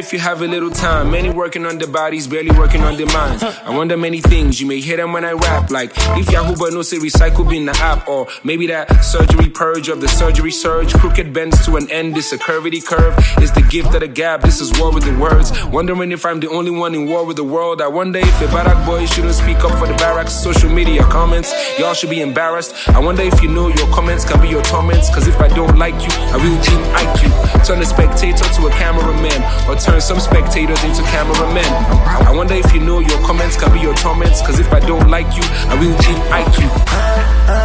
if you have a little time. Many working on their bodies, barely working on their minds. I wonder many things, you may hear them when I rap. Like, if Yahoo but no say recycle bin the app. Or maybe that surgery purge of the surgery surge. Crooked bends to an end, this a curvity curve. Is the gift of the gap, this is war with the words. Wondering if I'm the only one in war with the world. I wonder if the Barack boys shouldn't speak up for the barracks. Social media comments, y'all should be embarrassed. I wonder if you know your comments can be your torments. Cause if I don't like you, I will team IQ. Turn a spectator to a cameraman, or turn some spectators into cameramen. I wonder if you know your comments can be your torments. Cause if I don't like you, I will team IQ.